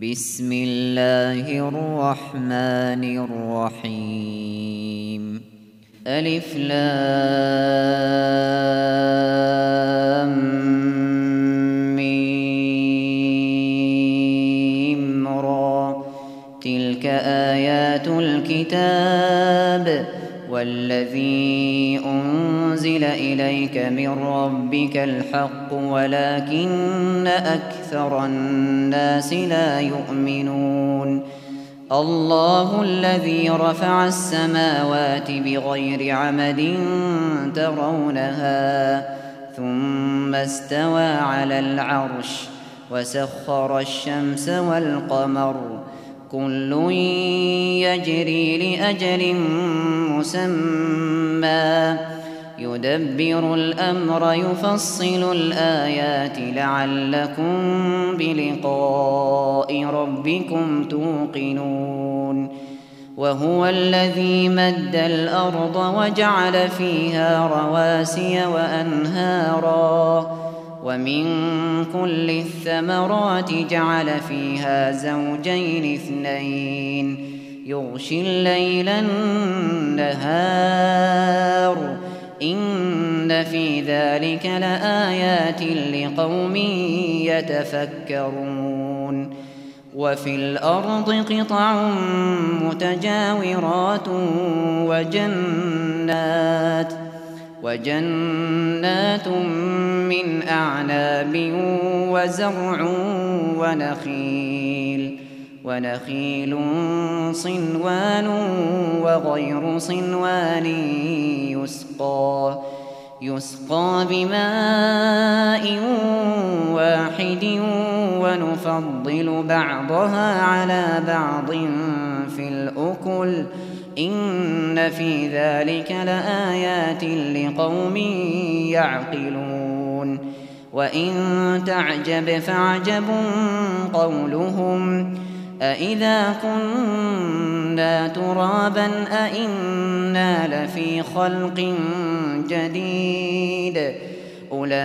بسم الله الرحمن الرحيم ألف لام ميم را تلك آيات الكتاب والذي أنزل إليك من ربك الحق ولكن أكثر الناس لا يؤمنون الله الذي رفع السماوات بغير عمد ترونها ثم استوى على العرش وسخر الشمس والقمر كل يجري لأجل مسمى يدبر الأمر يفصل الآيات لعلكم بلقاء ربكم توقنون وهو الذي مد الأرض وجعل فيها رواسي وأنهارا ومن كل الثمرات جعل فيها زوجين اثنين يغشي الليل النهار إن في ذلك لآيات لقوم يتفكرون وفي الأرض قطع متجاورات وجنات من أعناب وزرع ونخيل صنوان وغير صنوان يسقى بماء واحد ونفضل بعضها على بعض في الأكل إن في ذلك لآيات لقوم يعقلون وإن تعجب فعجب قولهم أإذا كنا ترابا أإنا لفي خلق جديد أولئك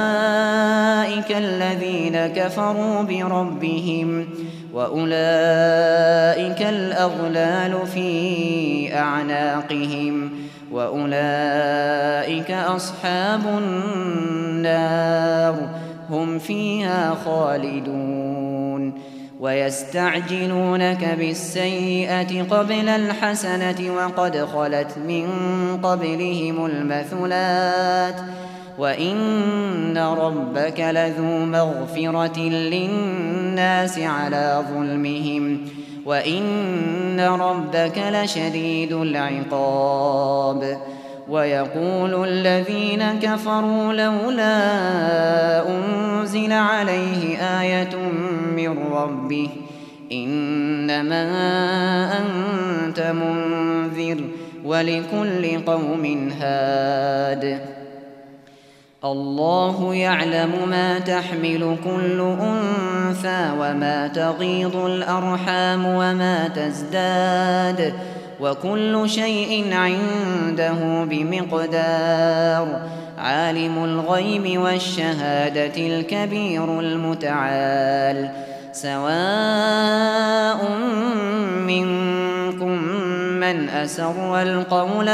الذين كفروا بربهم وأولئك الأغلال في أعناقهم وأولئك أصحاب النار هم فيها خالدون ويستعجلونك بالسيئة قبل الحسنة وقد خلت من قبلهم المثلات وإن ربك لذو مغفرة للناس على ظلمهم وإن ربك لشديد العقاب ويقول الذين كفروا لولا أنزل عليه آية من ربه إنما أنت منذر ولكل قوم هاد الله يعلم ما تحمل كل أنثى وما تغيض الأرحام وما تزداد وكل شيء عنده بمقدار عالم الغيب والشهادة الكبير المتعال سواء منكم من أسر القول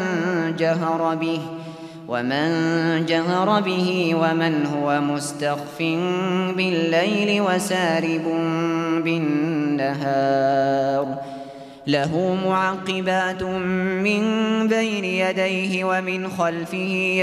ومن جهر به ومن هو مستخف بالليل وسارب بالنهار له معقبات من بين يديه ومن خلفه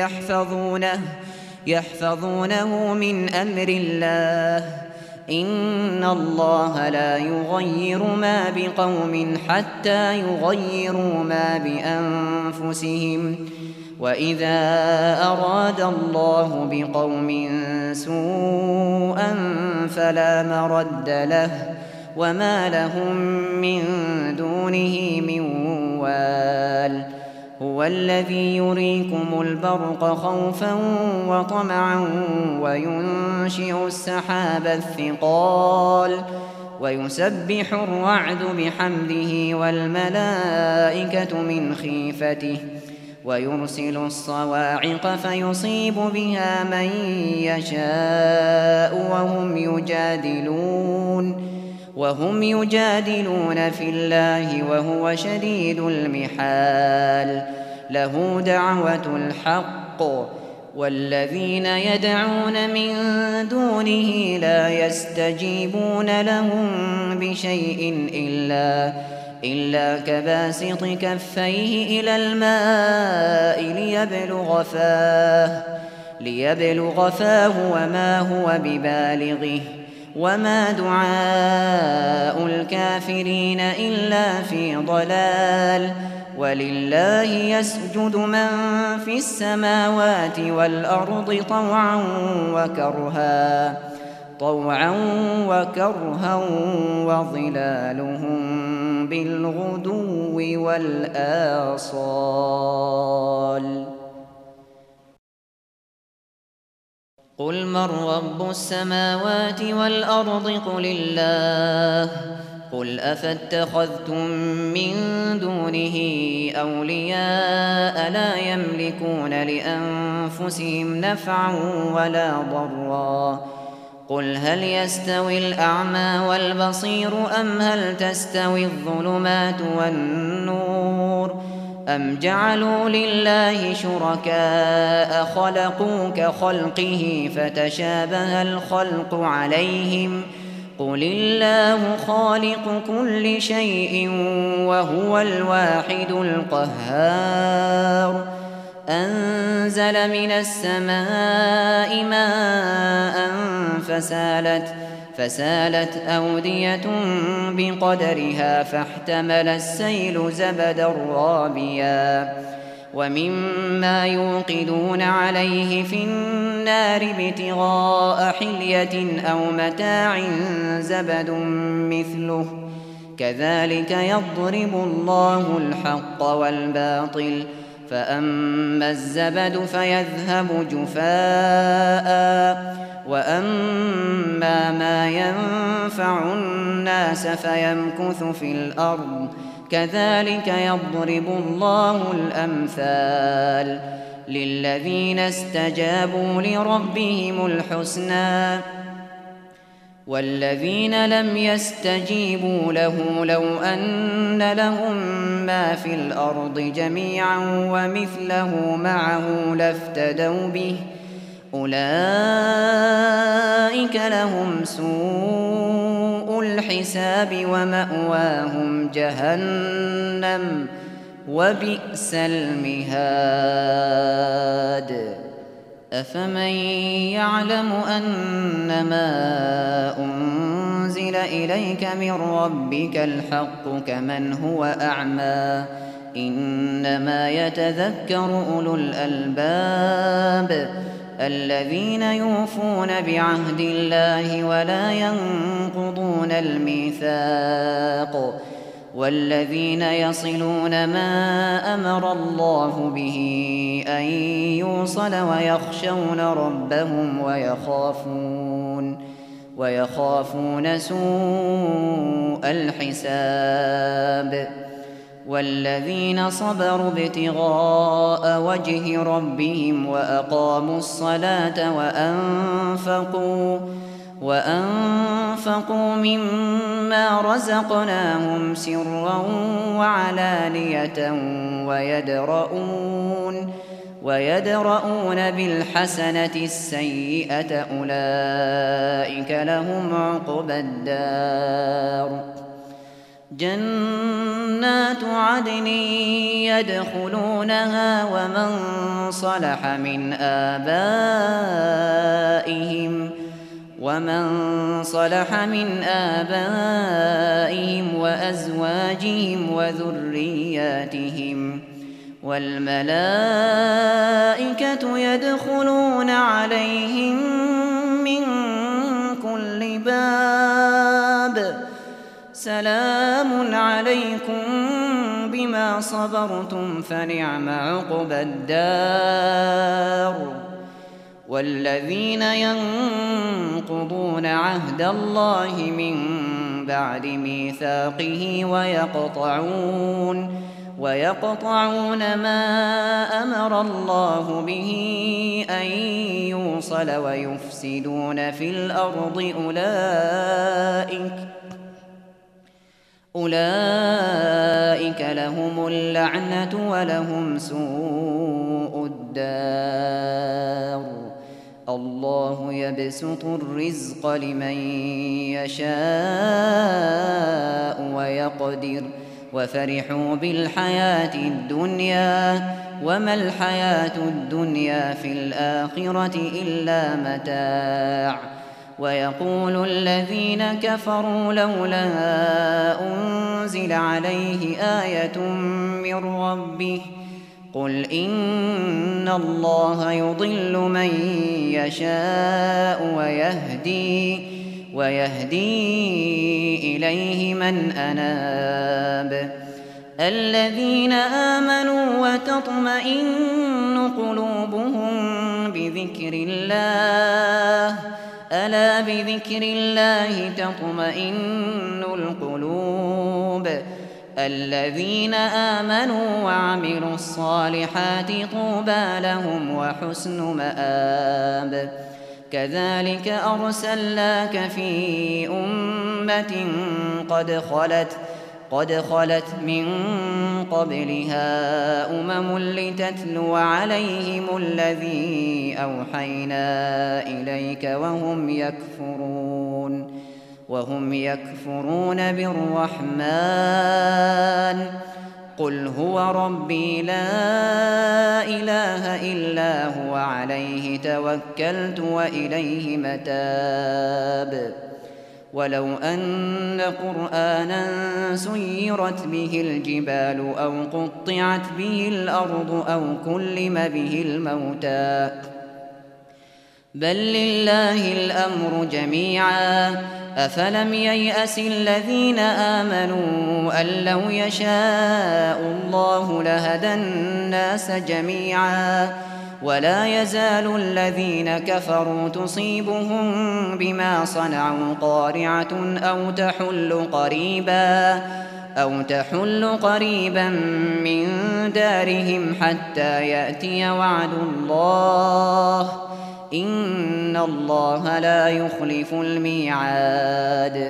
يحفظونه من أمر الله إن الله لا يغير ما بقوم حتى يغيروا ما بأنفسهم وإذا أراد الله بقوم سوءا فلا مرد له وما لهم من دونه من وال هو الذي يريكم البرق خوفا وطمعا وينشئ السحاب الثقال ويسبح الرعد بحمده والملائكة من خيفته ويرسل الصواعق فيصيب بها من يشاء وهم يجادلون وهم يجادلون في الله وهو شديد المحال له دعوة الحق والذين يدعون من دونه لا يستجيبون لهم بشيء إلا كباسط كفيه إلى الماء ليبلغ فاه وما هو ببالغه وما دعاء الكافرين إلا في ضلال ولله يسجد من في السماوات والأرض طوعا وكرها وظلالهم بالغدو والآصال قل من رب السماوات والأرض قل الله قل أفاتخذتم من دونه أولياء لا يملكون لأنفسهم نفعا ولا ضرا قل هل يستوي الأعمى والبصير أم هل تستوي الظلمات والنور أم جعلوا لله شركاء خلقوا كخلقه فتشابه الخلق عليهم قل الله خالق كل شيء وهو الواحد القهار أنزل من السماء ماء فسالت أودية بقدرها فاحتمل السيل زبدا رابيا ومما يوقدون عليه في النار ابتغاء حلية أو متاع زبد مثله كذلك يضرب الله الحق والباطل فأما الزبد فيذهب جفاء وأما ما ينفع الناس فيمكث في الأرض كذلك يضرب الله الأمثال للذين استجابوا لربهم الحسنى والذين لم يستجيبوا له لو أن لهم ما في الأرض جميعا ومثله معه لافتدوا به أولئك لهم سوء الحساب ومأواهم جهنم وبئس المهاد أفمن يعلم أنما أنزل إليك من ربك الحق كمن هو أعمى إنما يتذكر أولو الألباب الذين يوفون بعهد الله ولا ينقضون الميثاق والذين يصلون ما أمر الله به أن يوصل ويخشون ربهم ويخافون سوء الحساب والذين صبروا ابتغاء وجه ربهم وأقاموا الصلاة وأنفقوا مما رزقناهم سرا وعلانية ويدرؤون بالحسنة السيئة أولئك لهم عقبى الدار جنات عدن يدخلونها ومن صلح من آبائهم وأزواجهم وذرياتهم والملائكة يدخلون عليهم من كل باب سلام عليكم بما صبرتم فنعم عقبى الدار والذين ينقضون عهد الله من بعد ميثاقه ويقطعون ما أمر الله به أن يوصل ويفسدون في الأرض أولئك لهم اللعنة ولهم سوء الدار الله يبسط الرزق لمن يشاء ويقدر وفرحوا بالحياة الدنيا وما الحياة الدنيا في الآخرة إلا متاع ويقول الذين كفروا لولا أنزل عليه آية من ربه قل إن الله يضل من يشاء ويهدي إليه من أناب الذين آمنوا وتطمئن قلوبهم بذكر الله ألا بذكر الله تطمئن القلوب الذين آمنوا وعملوا الصالحات طوبى لهم وحسن مآب كذلك أرسلناك في أمة قد خلت من قبلها أمم لتتلو عليهم الذي أوحينا إليك وهم يكفرون بالرحمن قل هو ربي لا إله إلا هو عليه توكلت وإليه متاب ولو أن قرآنا سيرت به الجبال أو قطعت به الأرض أو كلم به الموتى بل لله الأمر جميعا أفلم ييأس الذين آمنوا أن لو يشاء الله لهدى الناس جميعا ولا يزال الذين كفروا تصيبهم بما صنعوا قارعة أو تحل قريبا من دارهم حتى يأتي وعد الله إن الله لا يخلف الميعاد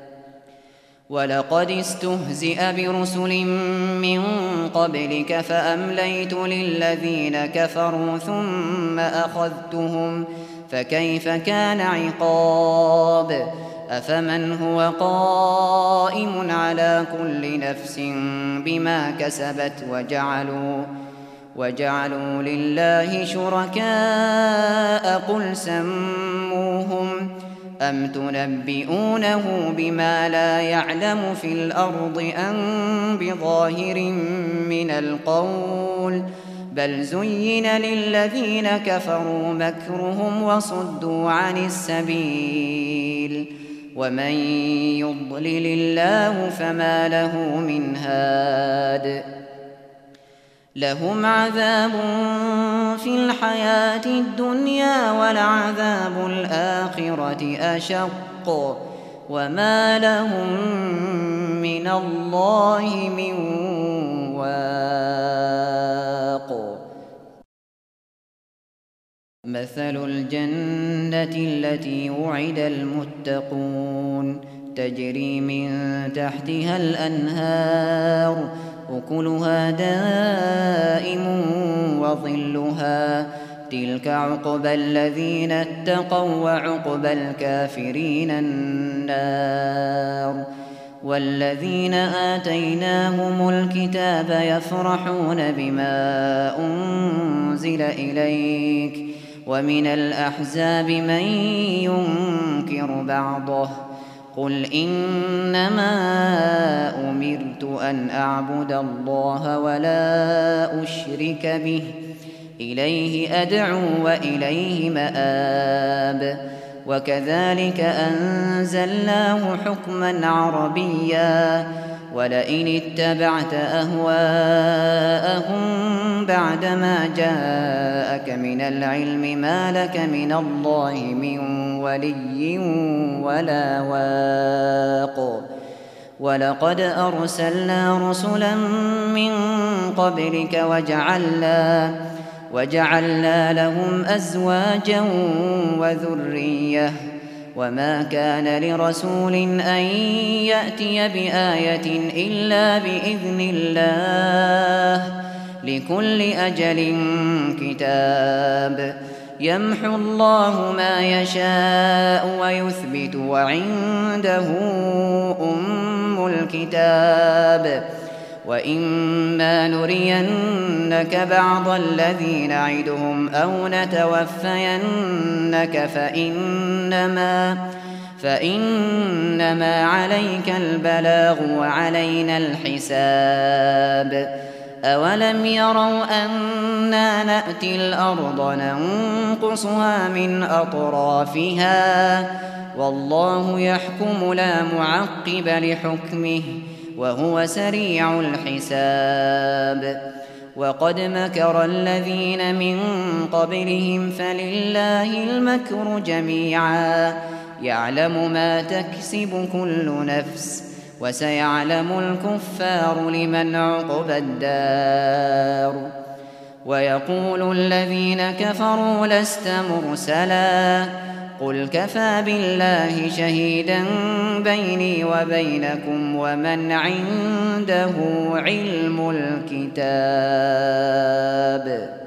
ولقد استهزئ برسل من قبلك فأمليت للذين كفروا ثم أخذتهم فكيف كان عقاب أفمن هو قائم على كل نفس بما كسبت وجعلوا لله شركاء قل سموهم أم تنبئونه بما لا يعلم في الأرض أم بظاهر من القول بل زين للذين كفروا مكرهم وصدوا عن السبيل ومن يضلل الله فما له من هاد لهم عذاب في الحياة الدنيا ولعذاب الآخرة أشق وما لهم من الله من واق مثل الجنة التي وعد المتقون تجري من تحتها الأنهار أكلها دائم وظلها تلك عقبى الذين اتقوا وعقبى الكافرين النار والذين آتيناهم الكتاب يفرحون بما أنزل إليك ومن الأحزاب من ينكر بعضه قل إنما أمرت أن أعبد الله ولا أشرك به إليه أدعو وإليه مآب وكذلك أنزلناه حكما عربيا ولئن اتبعت أهواءهم بعدما جاءك من العلم ما لك من الله من ولي ولا واق ولقد أرسلنا رسلا من قبلك وجعلنا لهم أزواجا وما كان لرسول أن يأتي بآية إلا بإذن الله لكل أجل كتاب يمحو الله ما يشاء ويثبت وعنده أم الكتاب وإما نرينك بعض الذي نعدهم أو نتوفينك فإنما عليك البلاغ وعلينا الحساب أولم يروا أنا نأتي الأرض ننقصها من أطرافها والله يحكم لا معقب لحكمه وهو سريع الحساب وقد مكر الذين من قبلهم فلله المكر جميعا يعلم ما تكسب كل نفس وسيعلم الكفار لمن عقبى الدار ويقول الذين كفروا لست مرسلا قل كفى بالله شهيدا بيني وبينكم ومن عنده علم الكتاب